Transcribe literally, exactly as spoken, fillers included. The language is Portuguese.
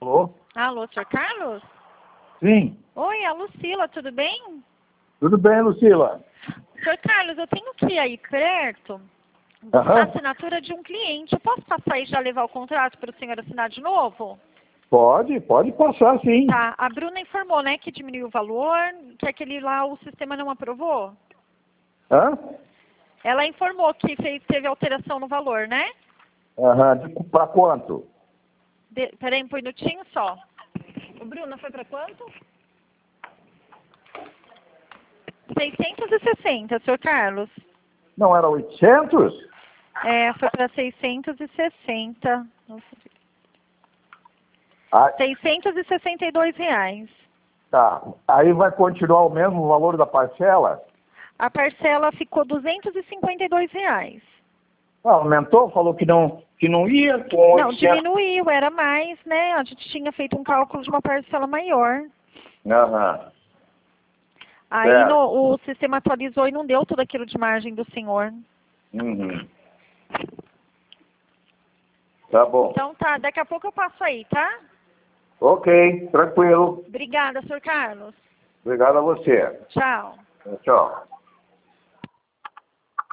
Alô? Alô, senhor Carlos? Sim. Oi, a Lucila, tudo bem? Tudo bem, Lucila? senhor Carlos, eu tenho que ir aí perto Aham. a assinatura de um cliente. Eu posso passar e já levar o contrato para o senhor assinar de novo? Pode, pode passar, sim. Tá, a Bruna informou, né, que diminuiu o valor, que aquele lá o sistema não aprovou? Hã? Ela informou que fez, teve alteração no valor, né? Aham. De- Pra quanto? De, peraí, um minutinho só. O Bruna, foi para quanto? seiscentos e sessenta, senhor Carlos. Não era oitocentos? É, foi para seiscentos e sessenta. Nossa, Ah, seiscentos e sessenta e dois reais. tá. Aí vai continuar o mesmo valor da parcela? A parcela ficou duzentos e cinquenta e dois reais. Ah, aumentou? Falou que não, que não ia com Não, oitocentos. diminuiu, era mais, né? A gente tinha feito um cálculo de uma parcela maior. Aham. Aí Certo. no, o sistema atualizou e não deu tudo aquilo de margem do senhor. Uhum. Tá bom. Então tá, daqui a pouco eu passo aí, tá? Ok, tranquilo. Obrigada, senhor Carlos. Obrigado a você. Tchau. Tchau.